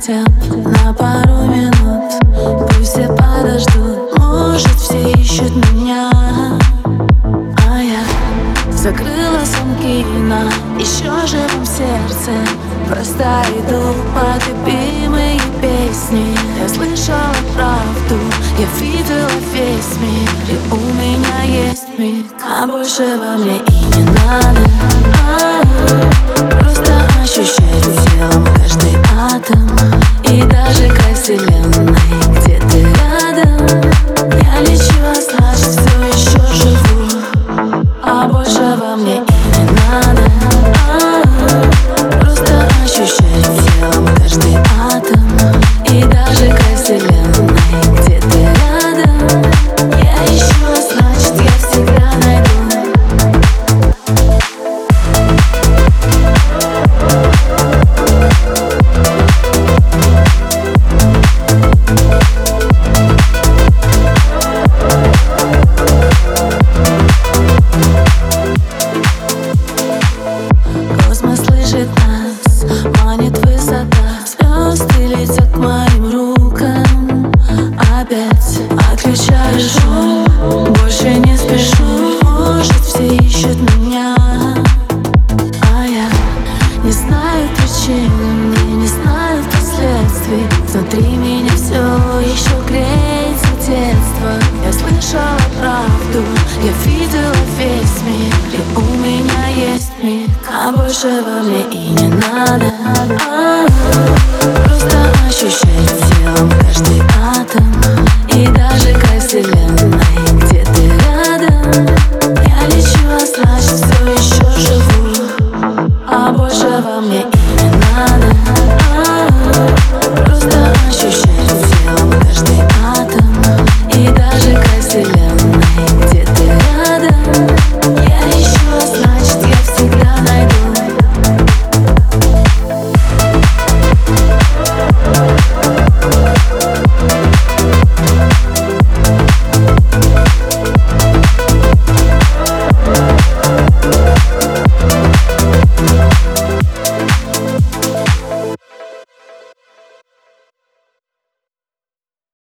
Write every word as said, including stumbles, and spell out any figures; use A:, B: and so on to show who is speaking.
A: хотя бы на пару минут. Пусть все подождут, может, все ищут меня, а я закрыла замки на еще живом сердце. Просто иду под любимые песни. Я слышала правду, я видела весь мир, и у меня есть миг, а больше во мне и не надо. А-а-а. Просто ощущаю телом каждый атом, и даже край вселенной где-то рядом. Я лечу, а значит все еще живу, а больше во мне и не надо. А-а-а. Просто ощущаю телом каждый атом, и даже край вселенной где-то рядом. Я ищу, а значит я всегда найду. Космос слышит нас, манит высота. Звезды летят к моим рукам. Опять отключаю шум, больше не спешу. Может, все ищут меня, а я не знаю причин, мне не знаю последствий. Внутри меня все еще греется детство. Я слышала правду, я видела весь мир, и у меня есть миг, а больше во мне и не надо. А-а-а.